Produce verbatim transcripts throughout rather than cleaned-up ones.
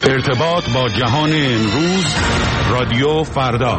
ارتباط با جهان امروز، رادیو فردا.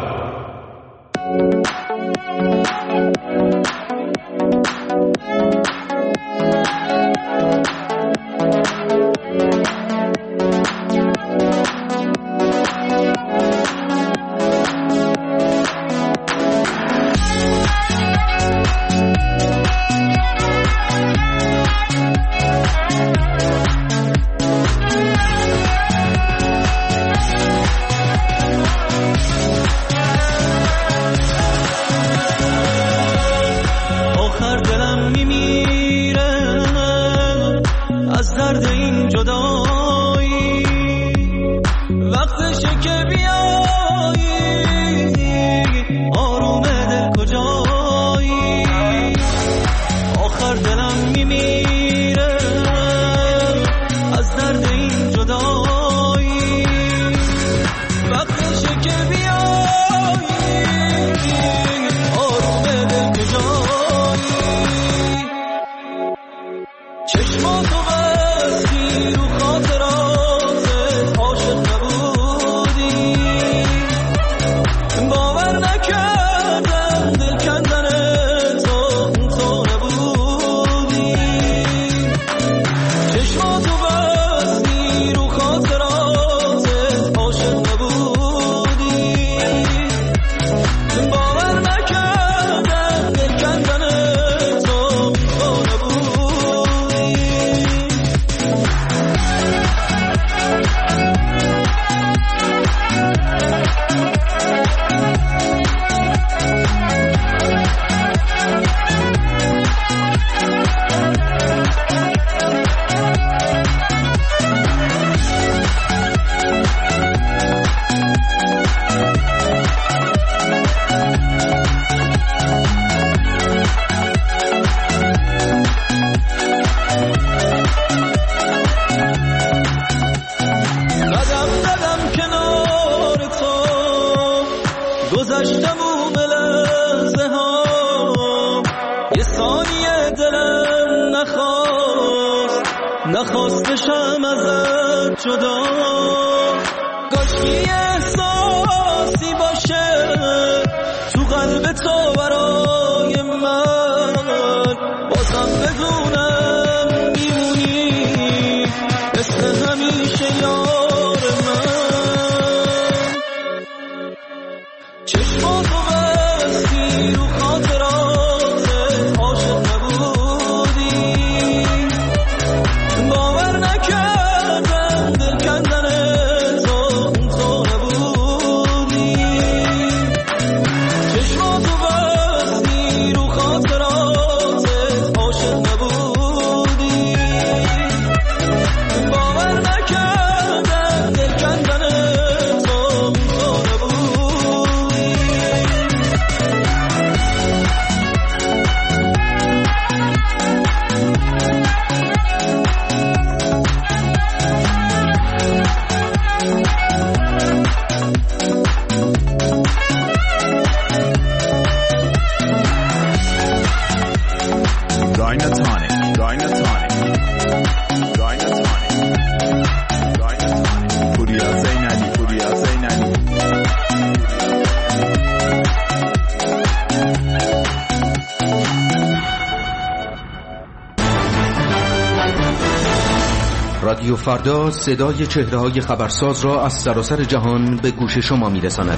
رادیو فردا صدای چهره‌های خبرساز را از سراسر جهان به گوش شما می‌رساند.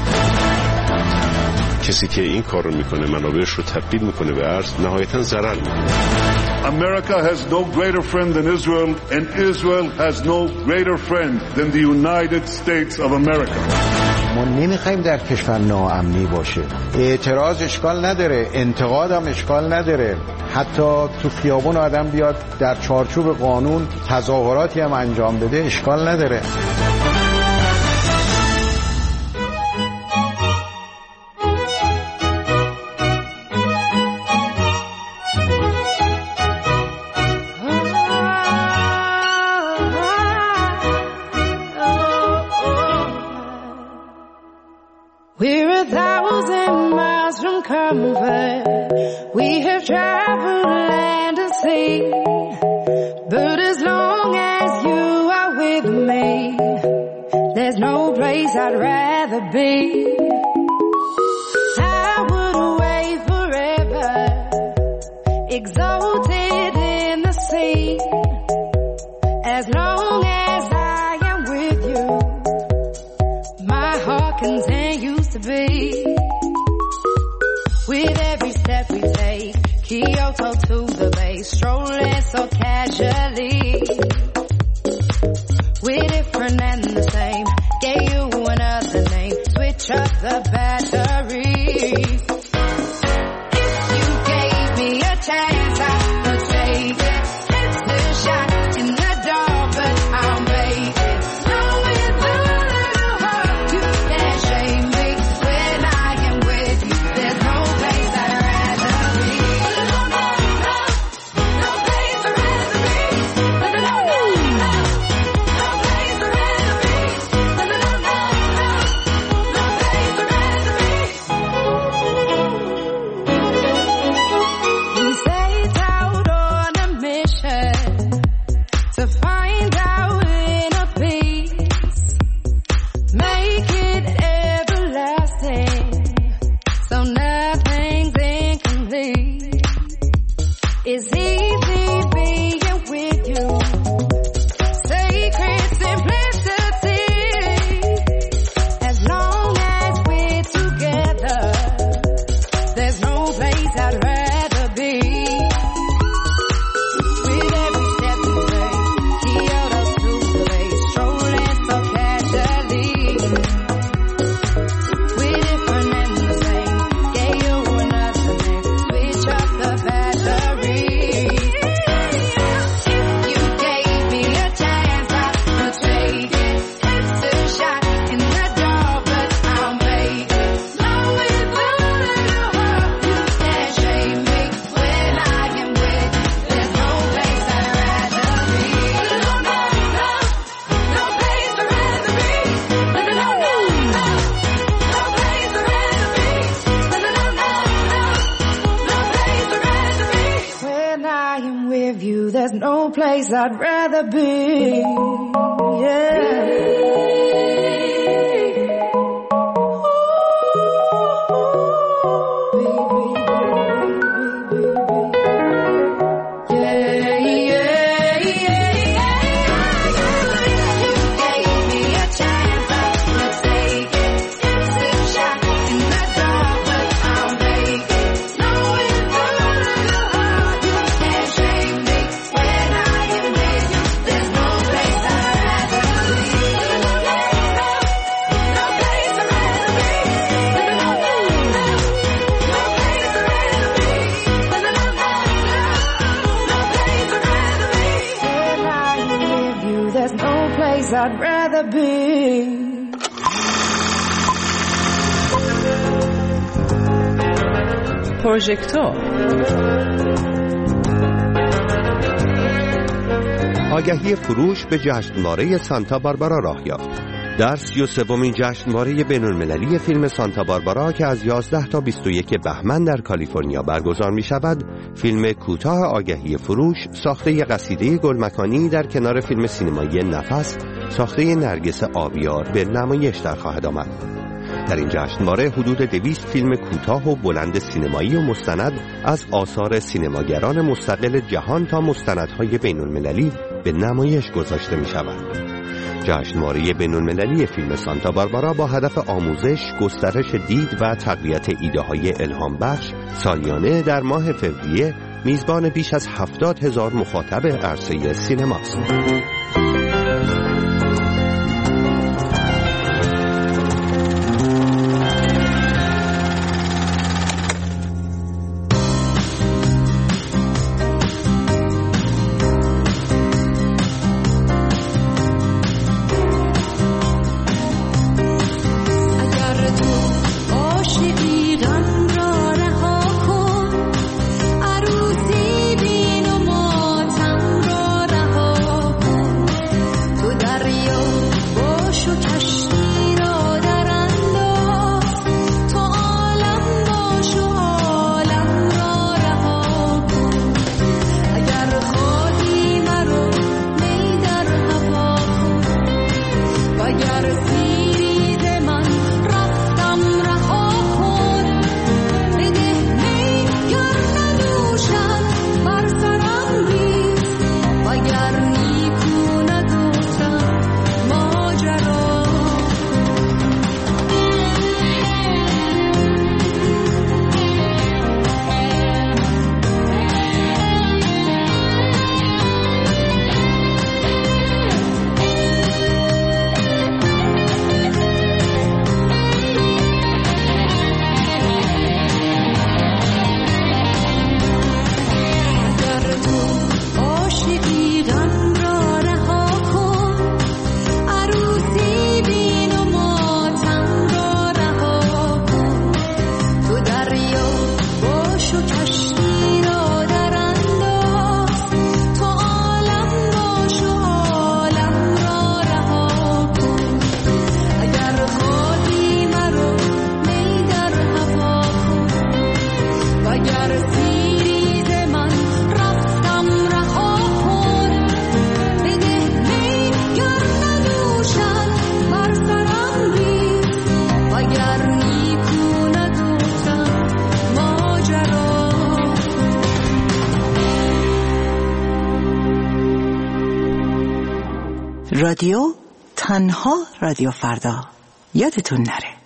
کسی که این کار رو میکنه، منابعش رو تبدیل میکنه به ارز، نهایتاً ضرر میکنه. America has no greater friend than Israel and Israel has no greater friend than the United States of America. ما نمیخوایم در کشور ناامنی باشه. اعتراض اشکال نداره، انتقاد هم اشکال نداره، حتی تو خیابون آدم بیاد در چارچوب قانون تظاهراتی هم انجام بده، اشکال نداره. We're a thousand miles from comfort. We have traveled land and sea. But as long as you are with me, There's no place I'd rather be. I would wait forever, exalted in the sea. As long as I am with you, my heart continues to beat. With every step we take, Kyoto to the bay, strolling so casually. We're different and the same, gave you another name, switch up the batteries. If you gave me a chance, I would take it. It's a shot in the dark, but I'll make it. Knowing the little heart, you can't shame me. When I am with you, there's no place I'd rather be. No, no, no, no place I'd rather be. No, no, no, no, no place I'd rather be. No, no, no, no, no place I'd rather be. We set out on a mission to find our inner peace, make it everlasting, so nothing's incomplete. It's easy being with you, sacred simplicity. As long as we're together, there's no place I'd rather be. With every step we take, Kyoto to the bay, strolling so casually. We're different and the same, gave you another name, switch up the batteries. If you gave me a chance, I would take it. It's a shot in the dark, but I'll make it. Knowing the little heart, you can't shame me. When I am with you, there's no place I'd rather be. No, no, no, no place I'd rather be. No, no, no, no, no place I'd rather be. No, no, no, no, no place I'd rather be. When I am with you, there's no place I'd rather be. I'd rather be. پروژکتور آگهی فروش به جشنواره سانتا باربارا راه یافت. در سی و سومین جشنواره بین‌المللی فیلم سانتا باربارا که از یازده تا بیست و یک بهمن در کالیفرنیا برگزار می شود، فیلم کوتاه آگهی فروش ساخته قصیده گلمکانی در کنار فیلم سینمایی نفس ساخته نرگس آبیار به نمایش در خواهد آمد. در این جشنواره حدود دویست فیلم کوتاه و بلند سینمایی و مستند از آثار سینماگران مستقل جهان تا مستندهای بین‌المللی به نمایش گذاشته می شود. جشنواره بین‌المللی فیلم سانتا باربارا با هدف آموزش، گسترش دید و تقویت ایده‌های الهام بخش سالیانه در ماه فوریه میزبان بیش از هفتاد هزار مخاطب عرصه سینماست. عروسی بین و ماتم را رها کن. رادیو تنها رادیو فردا، یادتون نره.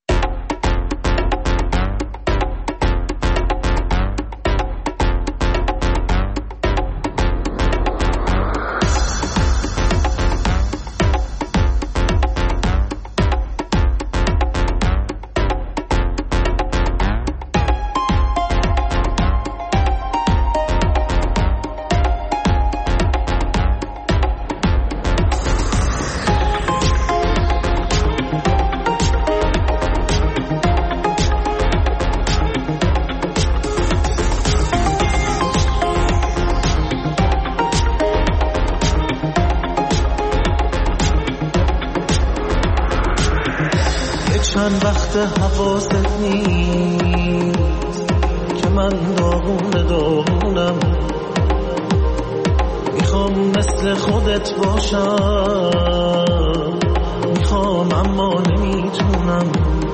چند وقت حواست نیست که من داغون داغونم، میخوام مثل خودت باشم، میخوام اما نمیتونم.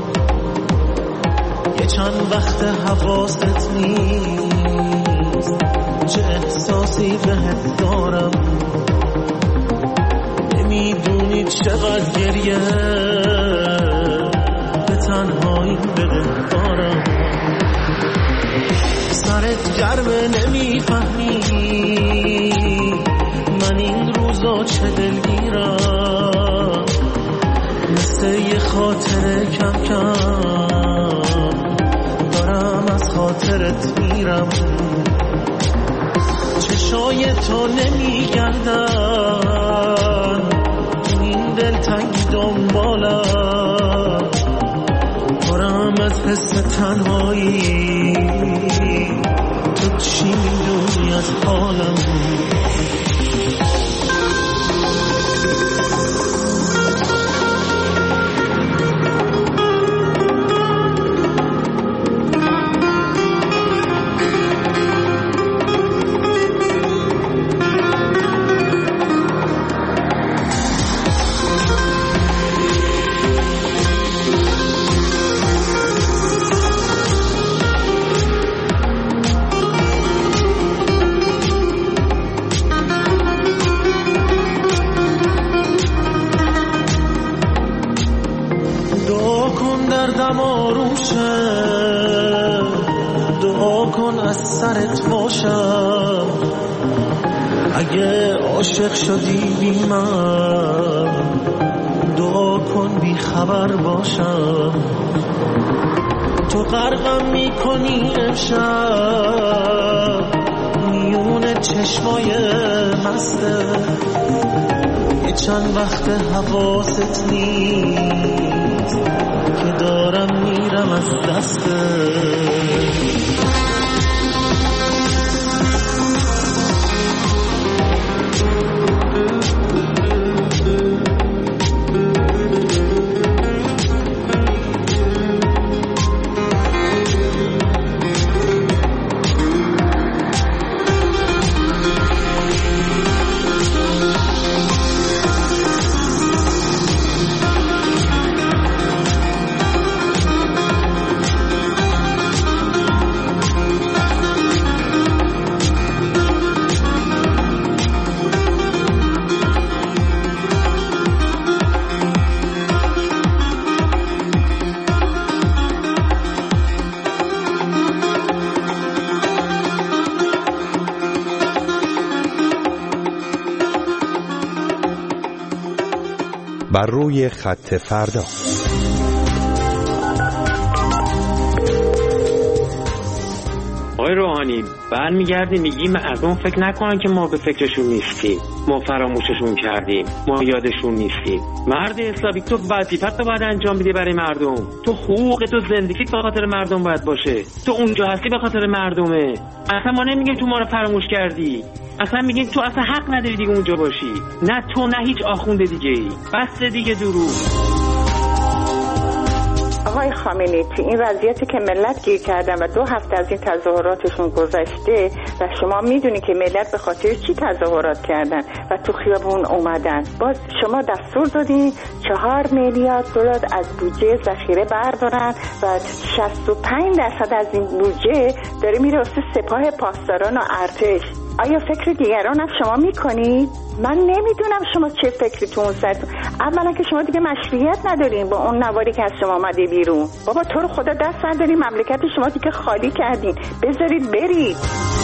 یه چند وقت حواست نیست چه احساسی بهت دارم، نمیدونی چقدر گریه تنهایی بده دارم. سرت گرمه نمیفهمی من این روزا چه دلگیرم، مثل یه خاطر کم کم دارم از خاطرت میرم. چشای تو نمیگردن این دلتنگی دنبالم، دارم از حس تنهایی. تو چی میدونی از حالم؟ دردم آروم شه، دعا کن از سرت باشم. اگه عاشق شدی بی من دعا کن بی خبر باشم. تو غرقم میکنی امشب میون چشمای مسته، یه چند وقت حواست نیست که دارم میرم از دسته. بر روی خط فردا. آقای روحانی برمیگردی میگی مردم فکر نکنن که ما به فکرشون نیستیم، ما فراموششون کردیم، ما یادشون نیستیم. مرد اسلامی تو وظیفت رو باید انجام بدی برای مردم. تو حقوق تو زندگیت به خاطر مردم باید باشه. تو اونجا هستی به خاطر مردمه. اصلا ما نمیگیم تو ما رو فراموش کردی، اصلا میگیم تو اصلا حق نداری دیگه اونجا باشی. نه تو نه هیچ آخونده دیگه ای. بس دیگه دروغ. آقای خامنه‌ای تو این وضعیتی که ملت گیر کردن و دو هفته از این تظاهراتشون گذشته و شما میدونی که ملت به خاطر چی تظاهرات کردن و تو خیابون اومدن، باز شما دستور دادین چهار میلیارد دلار از بودجه ذخیره بردارن و شصت و پنج درصد از این بودجه داره میره واسه سپاه پاسداران و ارتش. آیا فکر دیگران هم شما میکنید؟ من نمیدونم شما چه فکری تو اون سرتون. اولا که شما دیگه مشروعیت ندارین با اون نواری که از شما اومده بیرون. بابا تو رو خدا دست بردارین، مملکت شما دیگه خالی کردین، بذارید برید.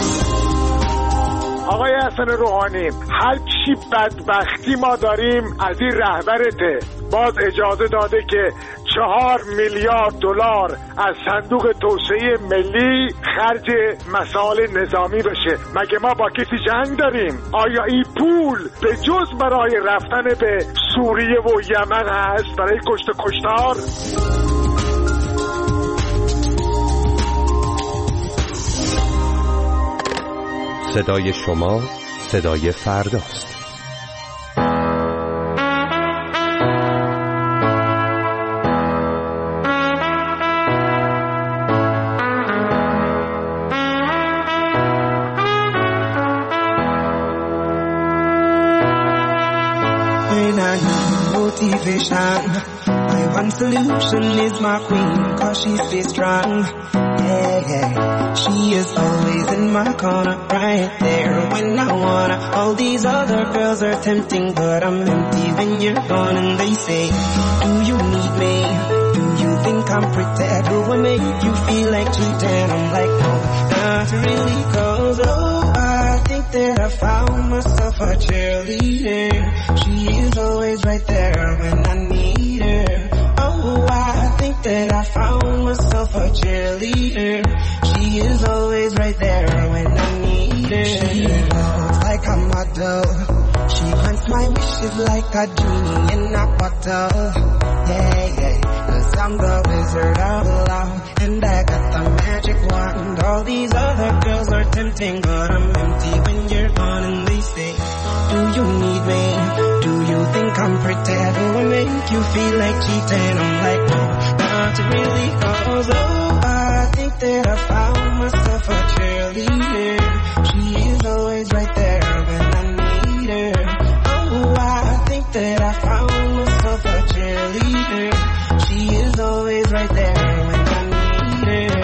آقای حسن روحانی، هر چی بدبختی ما داریم از این رهبرته. باز اجازه داده که چهار میلیارد دلار از صندوق توسعه ملی خرج مسائل نظامی بشه. مگه ما با کسی جنگ داریم؟ آیا این پول به جز برای رفتن به سوریه و یمن هست برای کشت کشتار؟ صدای شما صدای فرداست. Motivation. My one solution is my queen, cause she stays strong. Yeah, yeah. She is always in my corner, right there when I wanna. All these other girls are tempting, but I'm empty when you're gone. And they say, do you need me? Do you think I'm pretty? Do I make you feel like cheating? I'm like, no, not really, cause oh, I think that I found myself a cheerleader. She is always right there when I need her. Oh, I think that I found myself a cheerleader. She is always right there when I need her. She looks like a model. She grants my wishes like a genie in a bottle. Yeah, yeah. Cause I'm the wizard of love, and I got the magic wand. All these other girls are tempting, but I'm empty when you're gone. And they say, do you need me? Do you think I'm pretty? Do I make you feel like cheating? I'm like, no, not really, cause oh, I think that I found myself a cheerleader. She is always right there when I need her. Oh, I think that I found myself a cheerleader. She is always right there when I need her.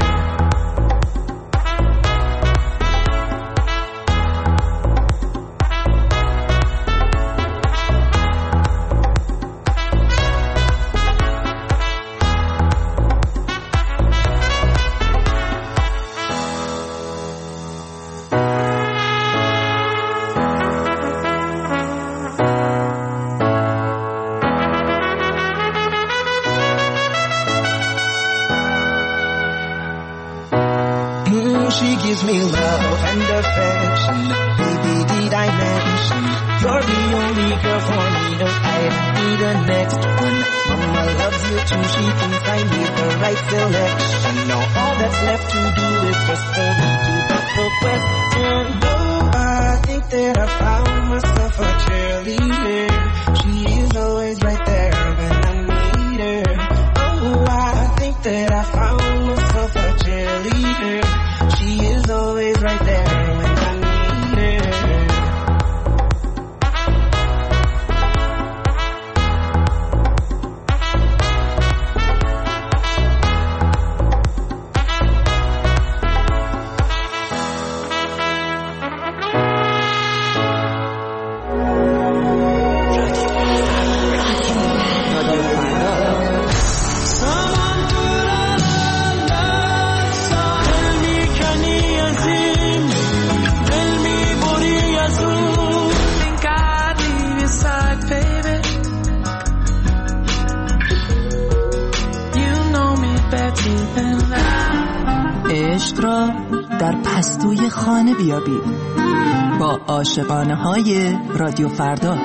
She gives me love and affection. Baby, did I mention you're the only girl for me? No, I need the next one. Mama loves you too. She thinks I made the right selection. Now all that's left to do is just for me to ask the question. Oh, I think that I found myself a cheerleader. She is always right there when I need her. Oh, I think that I found myself a cheerleader. She is always right there when I need her. عشق را در پستوی خانه بیابید با عاشقانه های رادیو فردا.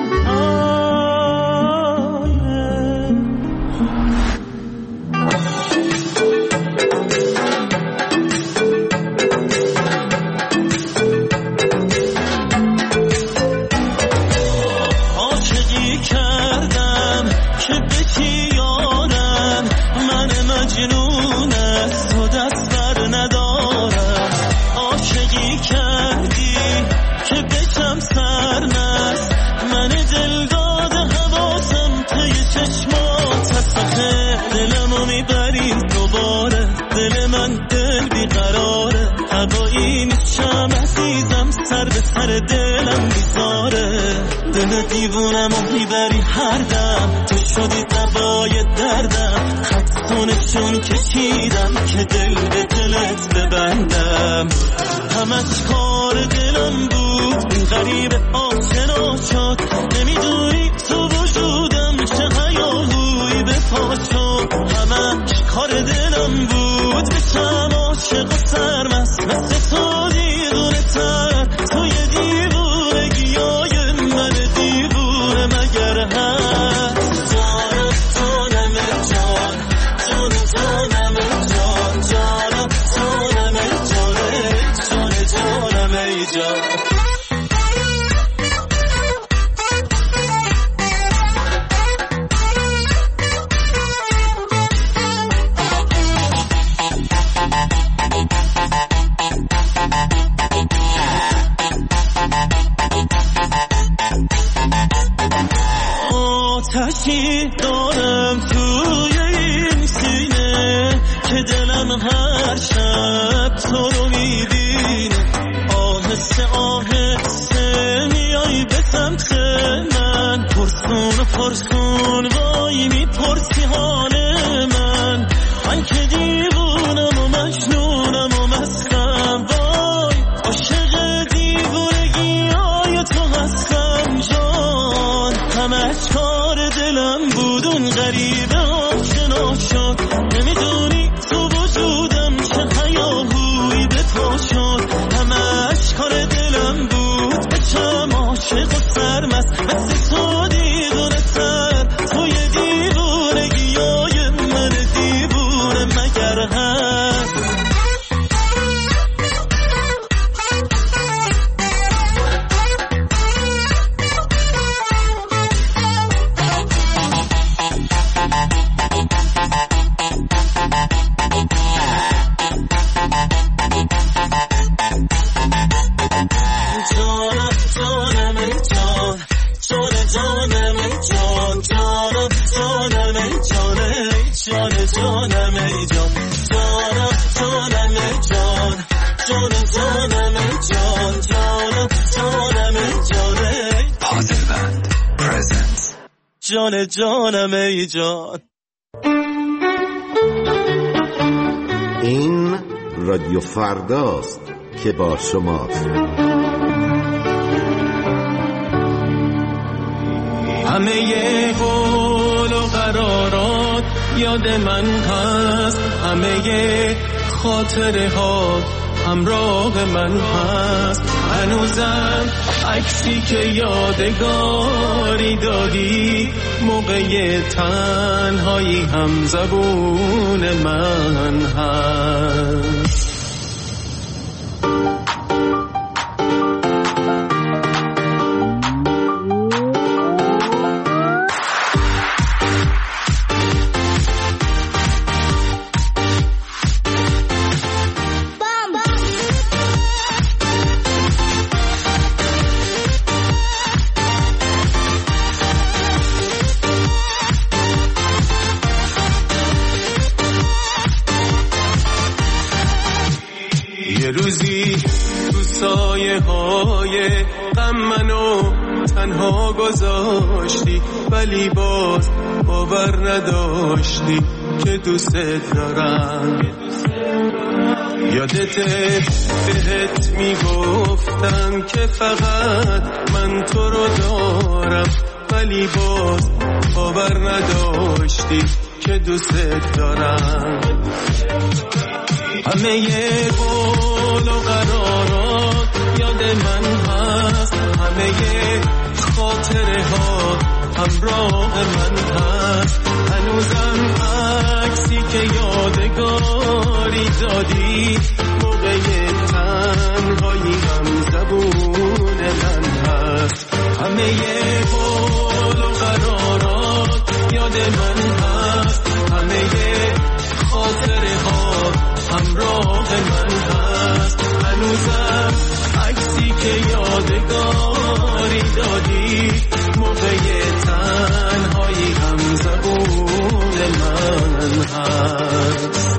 دلم بیزاره دل دیوونم و میبری هر دم تو شدی دوای دردم خطونه چون کشیدم که دل به دلت ببندم همش کار دلم بود این غریب آشنا شد نمیدونی تو وجودم چه هیاهوی به پا شد همش کار دلم بود بشم عاشق و سرمست مثل تو دیوونه تر تو یه دیوونگی های من دیوونه مگر هست جانم جانم جان جان جانم جان جانم جانم جان جان جانم ای جان آتشی دارم توی این سینه که دلم هر شب تو رو میبینه آهسته آهسته میای به سمت من پرسون و پرسون وای میپرسی حال من من که دیوونم و مجنونم و مستم وای عاشق دیوونگی های تو هستم جان همش کار دلم بود اون غریبه آشنا شد نمیدونی تو وجودم چه هیاهوی به پا شد همش کار دلم بود بچم عاشق و سرمست مثل تو دیوونه تر تو یه دیوونگی های من دیوونه مگر هست جان جانم ای جان. این رادیو فرداست که با شماست. همه قول و قرارات یاد من هست همه خاطره ها همراه من هست هنوزم عکسی که یادگاری دادی موقع تنهایی هم زبون من هست روزی تو سایه های غم منو تنها گذاشتی ولی باز باور نداشتی که دوست دارم یادته بهت میگفتم که فقط من تو رو دارم ولی باز باور نداشتی که دوست دارم. همه قول و قرارات یاد من هست، همه خاطره ها همراه من هست. هنوزم عکسی که یادگاری دادی موقع تنهایی هم زبون من هست. همه قول و قرارات یاد من هست، همه خاطره ها همراه من هست. هنوزم عکسی که یادگاری دادی موقع تنهایی هم زبون من هست.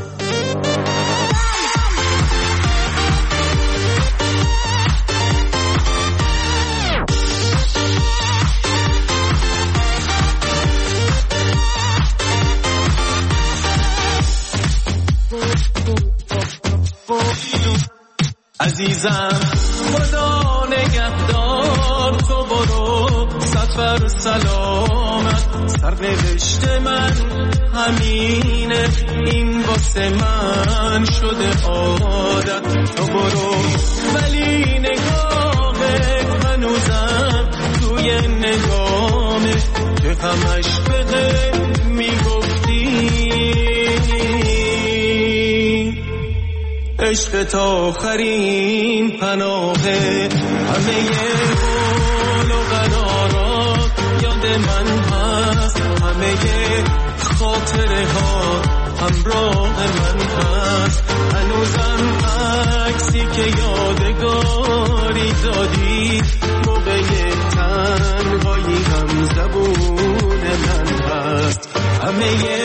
عزیزم خدا نگهدار، تو برو سفر سلامت. سرنوشت من همینه، این واسه من شده عادت. تو برو ولی نگاهت هنوزم توی نگامه که همش بده میگفتی عشق تا آخرین پناهه. همه قول و قرارات یاد من هست، همه خاطره ها همراه من هست. هنوزم عکسی که یادگاری دادی موقع تنهایی هم زبون من هست. همه